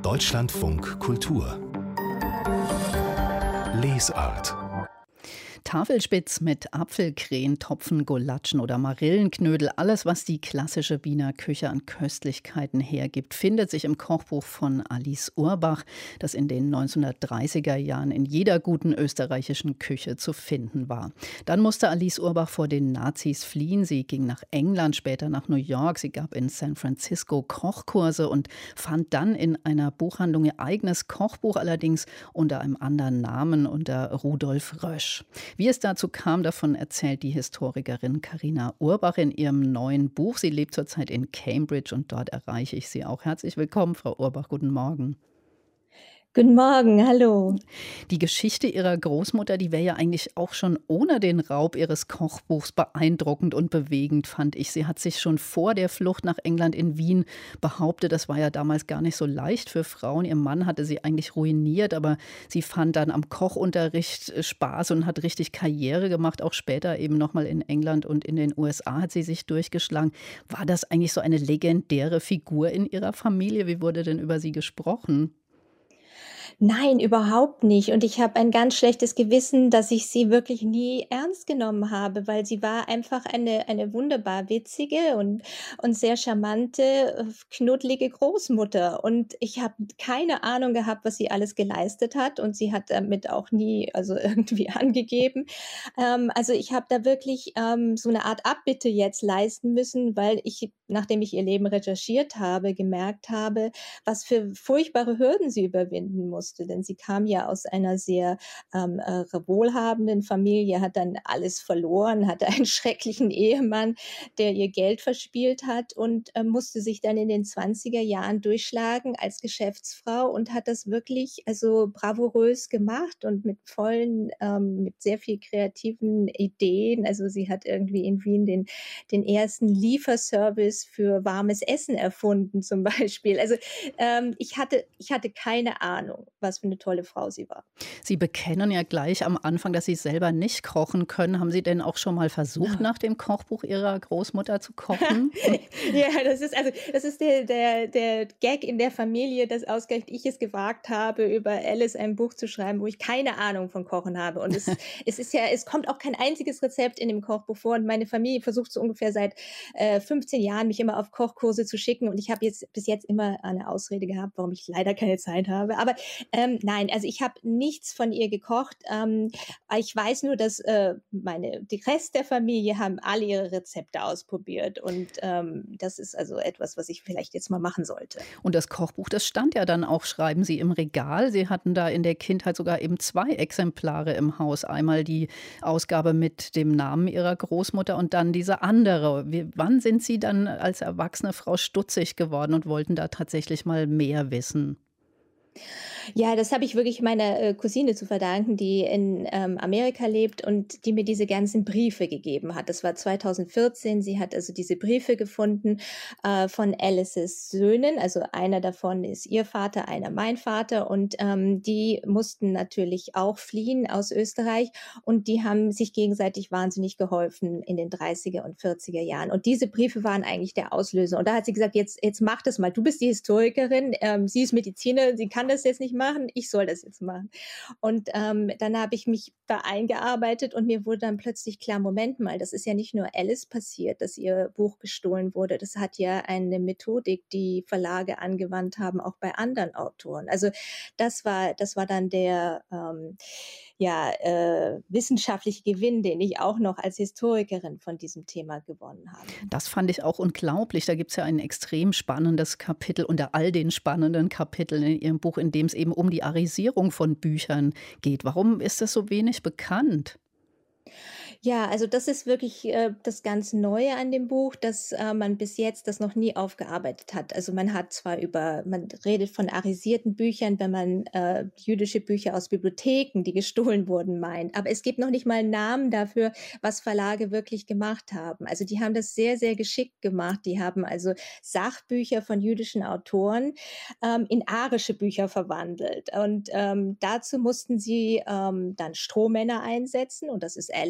Deutschlandfunk Kultur Lesart. Tafelspitz mit Apfelkrähen, Topfen, Golatschen oder Marillenknödel. Alles, was die klassische Wiener Küche an Köstlichkeiten hergibt, findet sich im Kochbuch von Alice Urbach, das in den 1930er Jahren in jeder guten österreichischen Küche zu finden war. Dann musste Alice Urbach vor den Nazis fliehen. Sie ging nach England, später nach New York. Sie gab in San Francisco Kochkurse und fand dann in einer Buchhandlung ihr eigenes Kochbuch, allerdings unter einem anderen Namen, unter Rudolf Rösch. Wie es dazu kam, davon erzählt die Historikerin Carina Urbach in ihrem neuen Buch. Sie lebt zurzeit in Cambridge und dort erreiche ich sie auch. Herzlich willkommen, Frau Urbach. Guten Morgen. Guten Morgen, hallo. Die Geschichte Ihrer Großmutter, die wäre ja eigentlich auch schon ohne den Raub Ihres Kochbuchs beeindruckend und bewegend, fand ich. Sie hat sich schon vor der Flucht nach England in Wien behauptet, das war ja damals gar nicht so leicht für Frauen. Ihr Mann hatte sie eigentlich ruiniert, aber sie fand dann am Kochunterricht Spaß und hat richtig Karriere gemacht. Auch später eben nochmal in England und in den USA hat sie sich durchgeschlagen. War das eigentlich so eine legendäre Figur in Ihrer Familie? Wie wurde denn über sie gesprochen? Nein, überhaupt nicht. Und ich habe ein ganz schlechtes Gewissen, dass ich sie wirklich nie ernst genommen habe, weil sie war einfach eine wunderbar witzige und sehr charmante, knuddelige Großmutter. Und ich habe keine Ahnung gehabt, was sie alles geleistet hat. Und sie hat damit auch nie also irgendwie angegeben. Also ich habe da wirklich so eine Art Abbitte jetzt leisten müssen, weil ich, nachdem ich ihr Leben recherchiert habe, gemerkt habe, was für furchtbare Hürden sie überwinden musste. Denn sie kam ja aus einer sehr wohlhabenden Familie, hat dann alles verloren, hatte einen schrecklichen Ehemann, der ihr Geld verspielt hat und musste sich dann in den 20er Jahren durchschlagen als Geschäftsfrau und hat das wirklich also bravourös gemacht und mit sehr viel kreativen Ideen. Also sie hat irgendwie in Wien den ersten Lieferservice für warmes Essen erfunden zum Beispiel. Also ich hatte keine Ahnung, was für eine tolle Frau sie war. Sie bekennen ja gleich am Anfang, dass Sie selber nicht kochen können. Haben Sie denn auch schon mal versucht, nach dem Kochbuch Ihrer Großmutter zu kochen? Ja, das ist der Gag in der Familie, dass ausgerechnet ich es gewagt habe, über Alice ein Buch zu schreiben, wo ich keine Ahnung von Kochen habe. Und es kommt auch kein einziges Rezept in dem Kochbuch vor. Und meine Familie versucht so ungefähr seit 15 Jahren, mich immer auf Kochkurse zu schicken. Und ich habe jetzt bis jetzt immer eine Ausrede gehabt, warum ich leider keine Zeit habe. Aber nein, also ich habe nichts von ihr gekocht. Ich weiß nur, dass die Rest der Familie haben alle ihre Rezepte ausprobiert. Und das ist also etwas, was ich vielleicht jetzt mal machen sollte. Und das Kochbuch, das stand ja dann auch, schreiben Sie, im Regal. Sie hatten da in der Kindheit sogar eben 2 Exemplare im Haus. Einmal die Ausgabe mit dem Namen Ihrer Großmutter und dann diese andere. Wann sind Sie dann als erwachsene Frau stutzig geworden und wollten da tatsächlich mal mehr wissen? Ja, das habe ich wirklich meiner Cousine zu verdanken, die in Amerika lebt und die mir diese ganzen Briefe gegeben hat. Das war 2014. Sie hat also diese Briefe gefunden von Alices Söhnen. Also einer davon ist ihr Vater, einer mein Vater. Und die mussten natürlich auch fliehen aus Österreich. Und die haben sich gegenseitig wahnsinnig geholfen in den 30er und 40er Jahren. Und diese Briefe waren eigentlich der Auslöser. Und da hat sie gesagt, jetzt mach das mal. Du bist die Historikerin, sie ist Medizinerin, sie kann das jetzt nicht machen, ich soll das jetzt machen. Und dann habe ich mich da eingearbeitet und mir wurde dann plötzlich klar, Moment mal, das ist ja nicht nur Alice passiert, dass ihr Buch gestohlen wurde. Das hat ja eine Methodik, die Verlage angewandt haben, auch bei anderen Autoren. Also das war dann der wissenschaftliche Gewinn, den ich auch noch als Historikerin von diesem Thema gewonnen habe. Das fand ich auch unglaublich. Da gibt es ja ein extrem spannendes Kapitel unter all den spannenden Kapiteln in Ihrem Buch, in dem es eben um die Arisierung von Büchern geht. Warum ist das so wenig bekannt? Ja, also das ist wirklich das ganz Neue an dem Buch, dass man bis jetzt das noch nie aufgearbeitet hat. Also man redet von arisierten Büchern, wenn man jüdische Bücher aus Bibliotheken, die gestohlen wurden, meint. Aber es gibt noch nicht mal einen Namen dafür, was Verlage wirklich gemacht haben. Also die haben das sehr, sehr geschickt gemacht. Die haben also Sachbücher von jüdischen Autoren in arische Bücher verwandelt. Und dazu mussten sie dann Strohmänner einsetzen. Und das ist Alice passiert.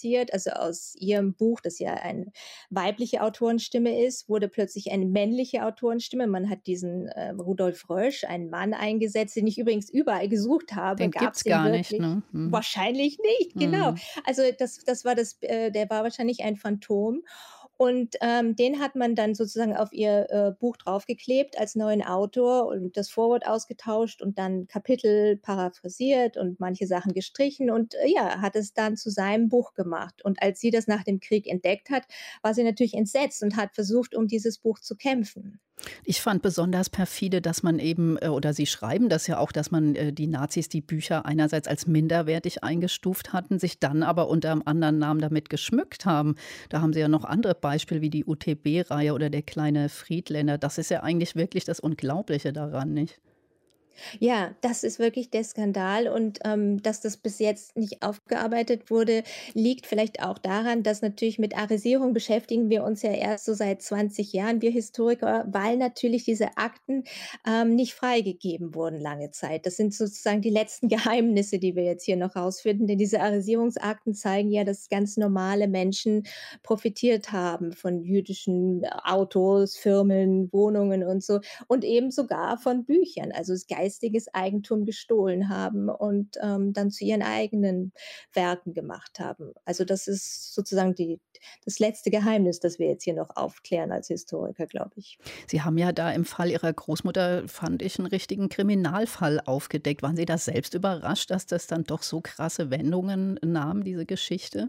passiert. Also aus ihrem Buch, das ja eine weibliche Autorenstimme ist, wurde plötzlich eine männliche Autorenstimme. Man hat diesen Rudolf Rösch, einen Mann eingesetzt, den ich übrigens überall gesucht habe. Den Gab es gibt's den gar nicht, wirklich? ne? Mhm. Wahrscheinlich nicht, genau. Mhm. Also das war der war wahrscheinlich ein Phantom. Und den hat man dann sozusagen auf ihr Buch draufgeklebt als neuen Autor und das Vorwort ausgetauscht und dann Kapitel paraphrasiert und manche Sachen gestrichen und ja, hat es dann zu seinem Buch gemacht. Und als sie das nach dem Krieg entdeckt hat, war sie natürlich entsetzt und hat versucht, um dieses Buch zu kämpfen. Ich fand besonders perfide, dass man eben oder Sie schreiben das ja auch, dass man die Nazis die Bücher einerseits als minderwertig eingestuft hatten, sich dann aber unter einem anderen Namen damit geschmückt haben. Da haben Sie ja noch andere Beispiele wie die UTB-Reihe oder der kleine Friedländer. Das ist ja eigentlich wirklich das Unglaubliche daran, nicht? Ja, das ist wirklich der Skandal und, dass das bis jetzt nicht aufgearbeitet wurde, liegt vielleicht auch daran, dass natürlich mit Arisierung beschäftigen wir uns ja erst so seit 20 Jahren, wir Historiker, weil natürlich diese Akten, nicht freigegeben wurden lange Zeit. Das sind sozusagen die letzten Geheimnisse, die wir jetzt hier noch rausfinden, denn diese Arisierungsakten zeigen ja, dass ganz normale Menschen profitiert haben von jüdischen Autos, Firmen, Wohnungen und so und eben sogar von Büchern, also das geistiges Eigentum gestohlen haben und, dann zu ihren eigenen Werken gemacht haben. Also, das ist sozusagen das letzte Geheimnis, das wir jetzt hier noch aufklären als Historiker, glaube ich. Sie haben ja da im Fall Ihrer Großmutter, fand ich, einen richtigen Kriminalfall aufgedeckt. Waren Sie da selbst überrascht, dass das dann doch so krasse Wendungen nahm, diese Geschichte?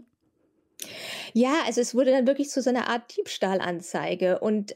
Ja, also es wurde dann wirklich zu so einer Art Diebstahlanzeige und,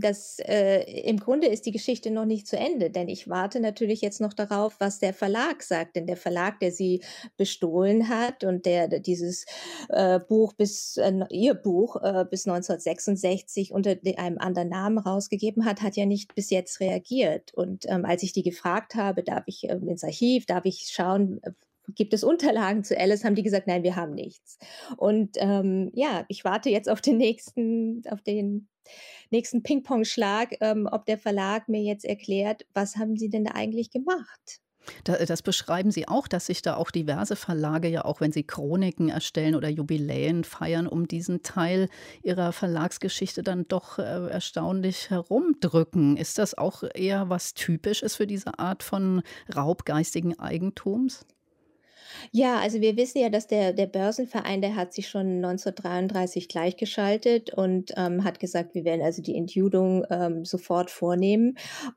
im Grunde ist die Geschichte noch nicht zu Ende, denn ich warte natürlich jetzt noch darauf, was der Verlag sagt. Denn der Verlag, der sie bestohlen hat und der dieses, Buch ihr Buch, bis 1966 unter einem anderen Namen rausgegeben hat, hat ja nicht bis jetzt reagiert. Und, als ich die gefragt habe: „Darf ich, ins Archiv? Darf ich schauen, gibt es Unterlagen zu Alice?", haben die gesagt: „Nein, wir haben nichts." Und, ja, ich warte jetzt auf den nächsten Pingpongschlag, ob der Verlag mir jetzt erklärt: „Was haben Sie denn da eigentlich gemacht?" Das beschreiben Sie auch, dass sich da auch diverse Verlage ja auch, wenn sie Chroniken erstellen oder Jubiläen feiern, um diesen Teil ihrer Verlagsgeschichte dann doch, erstaunlich herumdrücken. Ist das auch eher was Typisches für diese Art von Raub geistigen Eigentums? Ja, also wir wissen ja, dass der Börsenverein, der hat sich schon 1933 gleichgeschaltet und, hat gesagt, wir werden also die Entjudung, sofort vornehmen.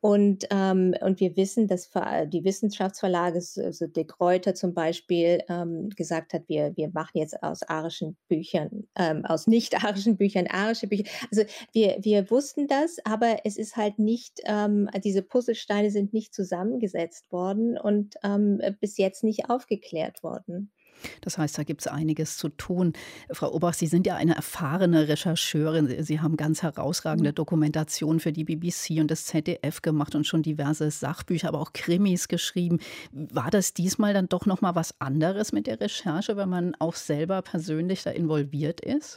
Und wir wissen, dass die Wissenschaftsverlage, also De Gruyter zum Beispiel, gesagt hat, wir machen jetzt aus arischen Büchern aus nicht-arischen Büchern arische Bücher. Also wir wussten das, aber es ist halt nicht diese Puzzlesteine sind nicht zusammengesetzt worden und, bis jetzt nicht aufgeklärt worden. Das heißt, da gibt es einiges zu tun. Frau Obach, Sie sind ja eine erfahrene Rechercheurin. Sie haben ganz herausragende Dokumentationen für die BBC und das ZDF gemacht und schon diverse Sachbücher, aber auch Krimis geschrieben. War das diesmal dann doch noch mal was anderes mit der Recherche, wenn man auch selber persönlich da involviert ist?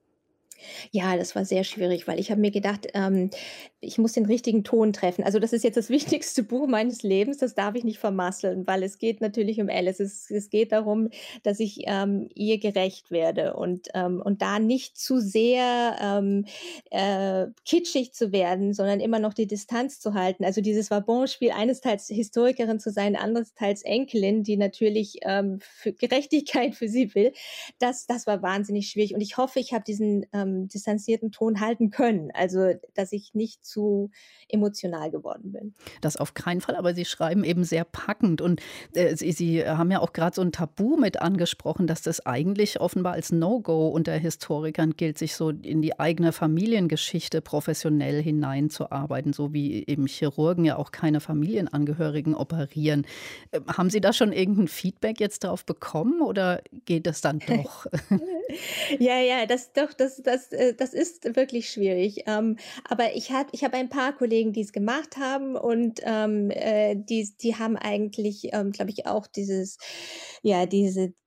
Ja, das war sehr schwierig, weil ich habe mir gedacht, ich muss den richtigen Ton treffen. Also, das ist jetzt das wichtigste Buch meines Lebens, das darf ich nicht vermasseln, weil es geht natürlich um Alice. Es geht darum, dass ich, ihr gerecht werde und da nicht zu sehr, kitschig zu werden, sondern immer noch die Distanz zu halten. Also, dieses Wabonspiel, eines Teils Historikerin zu sein, anderes Teils Enkelin, die natürlich, für Gerechtigkeit für sie will. Das war wahnsinnig schwierig und ich hoffe, ich habe diesen, distanzierten Ton halten können, also, dass ich nicht zu emotional geworden bin. Das auf keinen Fall, aber Sie schreiben eben sehr packend und, Sie haben ja auch gerade so ein Tabu mit angesprochen, dass das eigentlich offenbar als No-Go unter Historikern gilt, sich so in die eigene Familiengeschichte professionell hineinzuarbeiten, so wie eben Chirurgen ja auch keine Familienangehörigen operieren. Haben Sie da schon irgend Feedback jetzt drauf bekommen oder geht es dann doch? Ja, ja, das ist wirklich schwierig. Aber ich habe ein paar Kollegen, die es gemacht haben und, die haben eigentlich, glaube ich, auch diese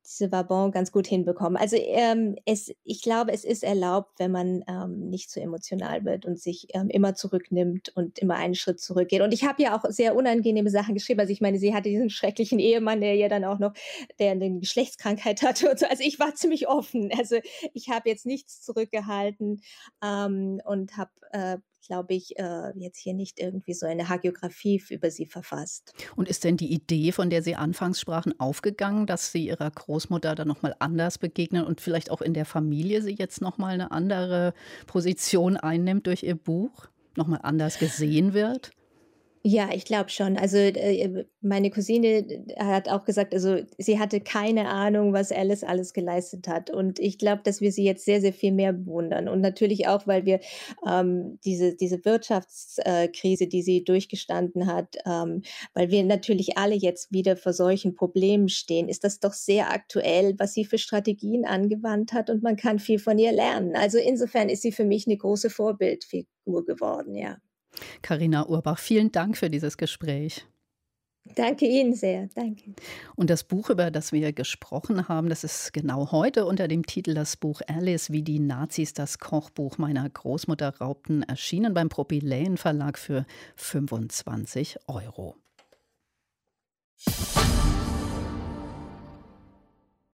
diese Vabon ganz gut hinbekommen. Also, ich glaube, es ist erlaubt, wenn man, nicht zu emotional wird und sich, immer zurücknimmt und immer einen Schritt zurückgeht. Und ich habe ja auch sehr unangenehme Sachen geschrieben. Also, ich meine, sie hatte diesen schrecklichen Ehemann, der ja dann auch noch der 'ne Geschlechtskrankheit hatte und so. Also, ich war ziemlich offen. Also, ich habe jetzt nichts zurückgehalten, und habe, glaube ich, jetzt hier nicht irgendwie so eine Hagiografie über sie verfasst. Und ist denn die Idee, von der Sie anfangs sprachen, aufgegangen, dass Sie Ihrer Großmutter dann noch mal anders begegnen und vielleicht auch in der Familie sie jetzt noch mal 'ne andere Position einnimmt durch Ihr Buch? Noch mal anders gesehen wird? Ja, ich glaube schon. Also, meine Cousine hat auch gesagt, also, sie hatte keine Ahnung, was Alice alles geleistet hat. Und ich glaube, dass wir sie jetzt sehr, sehr viel mehr bewundern. Und natürlich auch, weil wir, diese Wirtschaftskrise, die sie durchgestanden hat, weil wir natürlich alle jetzt wieder vor solchen Problemen stehen, ist das doch sehr aktuell, was sie für Strategien angewandt hat, und man kann viel von ihr lernen. Also, insofern ist sie für mich eine große Vorbildfigur geworden, ja. Carina Urbach, vielen Dank für dieses Gespräch. Danke Ihnen sehr. Danke. Und das Buch, über das wir gesprochen haben, das ist genau heute unter dem Titel „Das Buch Alice, wie die Nazis das Kochbuch meiner Großmutter raubten", erschienen beim Propyläen Verlag für 25 €.